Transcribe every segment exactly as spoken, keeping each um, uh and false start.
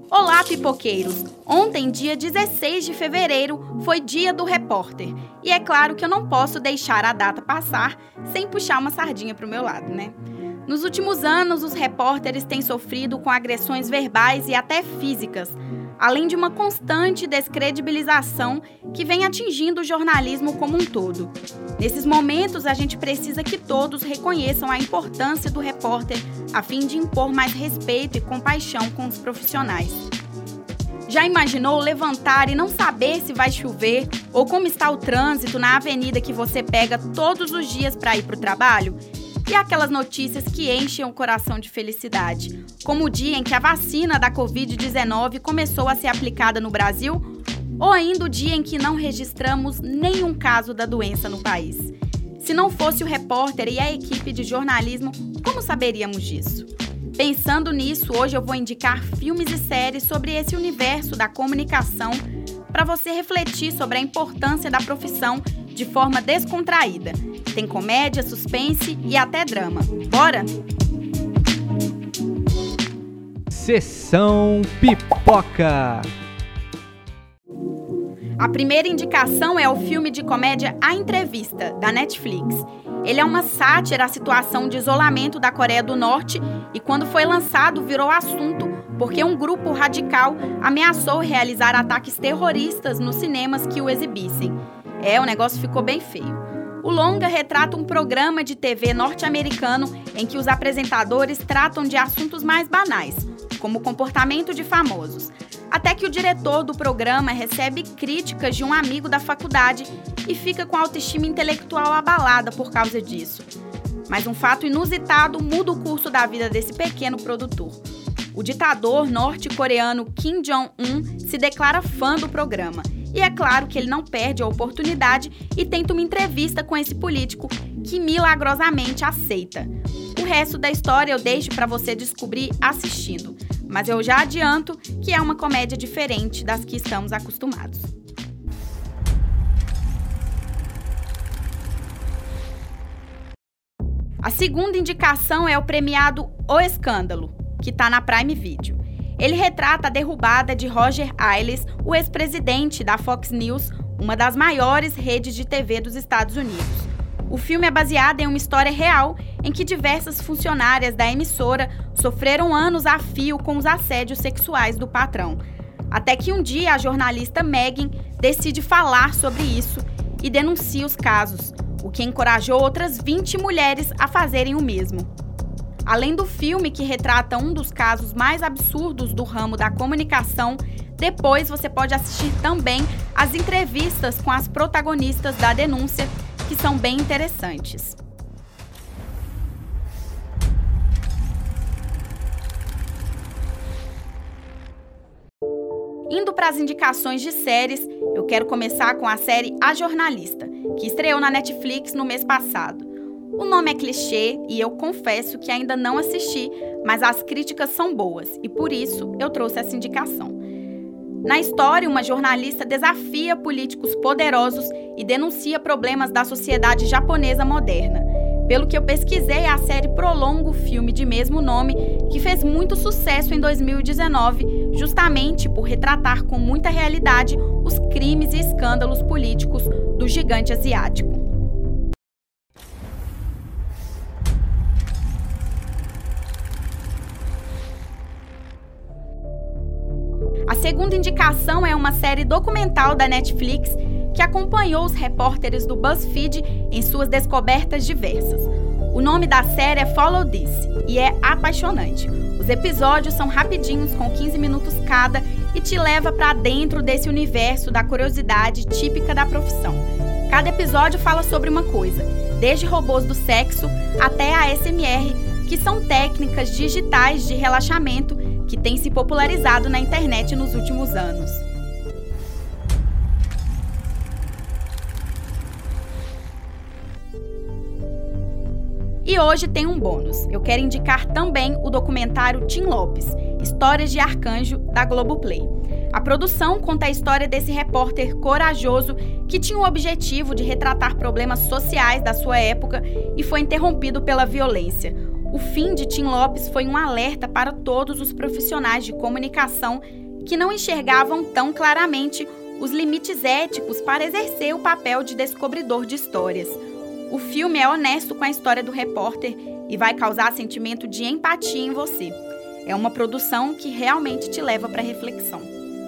Olá, pipoqueiros! Ontem, dia dezesseis de fevereiro, foi dia do repórter. E é claro que eu não posso deixar a data passar sem puxar uma sardinha pro meu lado, né? Nos últimos anos, os repórteres têm sofrido com agressões verbais e até físicas, além de uma constante descredibilização que vem atingindo o jornalismo como um todo. Nesses momentos, a gente precisa que todos reconheçam a importância do repórter a fim de impor mais respeito e compaixão com os profissionais. Já imaginou levantar e não saber se vai chover ou como está o trânsito na avenida que você pega todos os dias para ir para o trabalho? E aquelas notícias que enchem o coração de felicidade, como o dia em que a vacina da covid dezenove começou a ser aplicada no Brasil, ou ainda o dia em que não registramos nenhum caso da doença no país. Se não fosse o repórter e a equipe de jornalismo, como saberíamos disso? Pensando nisso, hoje eu vou indicar filmes e séries sobre esse universo da comunicação para você refletir sobre a importância da profissão de forma descontraída. Tem comédia, suspense e até drama. Bora? Sessão Pipoca. A primeira indicação é o filme de comédia A Entrevista, da Netflix. Ele é uma sátira à situação de isolamento da Coreia do Norte e, quando foi lançado, virou assunto porque um grupo radical ameaçou realizar ataques terroristas nos cinemas que o exibissem. É, o negócio ficou bem feio. O longa retrata um programa de T V norte-americano em que os apresentadores tratam de assuntos mais banais, como o comportamento de famosos. Até que o diretor do programa recebe críticas de um amigo da faculdade e fica com a autoestima intelectual abalada por causa disso. Mas um fato inusitado muda o curso da vida desse pequeno produtor. O ditador norte-coreano Kim Jong-un se declara fã do programa. E é claro que ele não perde a oportunidade e tenta uma entrevista com esse político que milagrosamente aceita. O resto da história eu deixo para você descobrir assistindo. Mas eu já adianto que é uma comédia diferente das que estamos acostumados. A segunda indicação é o premiado O Escândalo, que está na Prime Video. Ele retrata a derrubada de Roger Ailes, o ex-presidente da Fox News, uma das maiores redes de T V dos Estados Unidos. O filme é baseado em uma história real em que diversas funcionárias da emissora sofreram anos a fio com os assédios sexuais do patrão. Até que um dia a jornalista Megan decide falar sobre isso e denuncia os casos, o que encorajou outras vinte mulheres a fazerem o mesmo. Além do filme, que retrata um dos casos mais absurdos do ramo da comunicação, depois você pode assistir também as entrevistas com as protagonistas da denúncia, que são bem interessantes. Indo para as indicações de séries, eu quero começar com a série A Jornalista, que estreou na Netflix no mês passado. O nome é clichê e eu confesso que ainda não assisti, mas as críticas são boas e por isso eu trouxe essa indicação. Na história, uma jornalista desafia políticos poderosos e denuncia problemas da sociedade japonesa moderna. Pelo que eu pesquisei, a série prolonga o filme de mesmo nome, que fez muito sucesso em dois mil e dezenove, justamente por retratar com muita realidade os crimes e escândalos políticos do gigante asiático. A segunda indicação é uma série documental da Netflix que acompanhou os repórteres do BuzzFeed em suas descobertas diversas. O nome da série é Follow This e é apaixonante. Os episódios são rapidinhos, com quinze minutos cada, e te leva para dentro desse universo da curiosidade típica da profissão. Cada episódio fala sobre uma coisa, desde robôs do sexo até a A S M R, que são técnicas digitais de relaxamento que têm se popularizado na internet nos últimos anos. E hoje tem um bônus. Eu quero indicar também o documentário Tim Lopes, Histórias de Arcanjo, da Globoplay. A produção conta a história desse repórter corajoso que tinha o objetivo de retratar problemas sociais da sua época e foi interrompido pela violência. O fim de Tim Lopes foi um alerta para todos os profissionais de comunicação que não enxergavam tão claramente os limites éticos para exercer o papel de descobridor de histórias. O filme é honesto com a história do repórter e vai causar sentimento de empatia em você. É uma produção que realmente te leva para reflexão.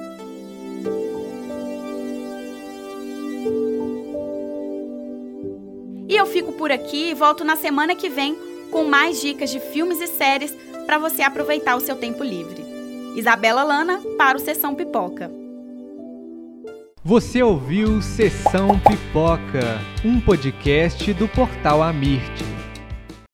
E eu fico por aqui e volto na semana que vem com mais dicas de filmes e séries para você aproveitar o seu tempo livre. Isabela Lana para o Sessão Pipoca. Você ouviu Sessão Pipoca, um podcast do portal Amirte.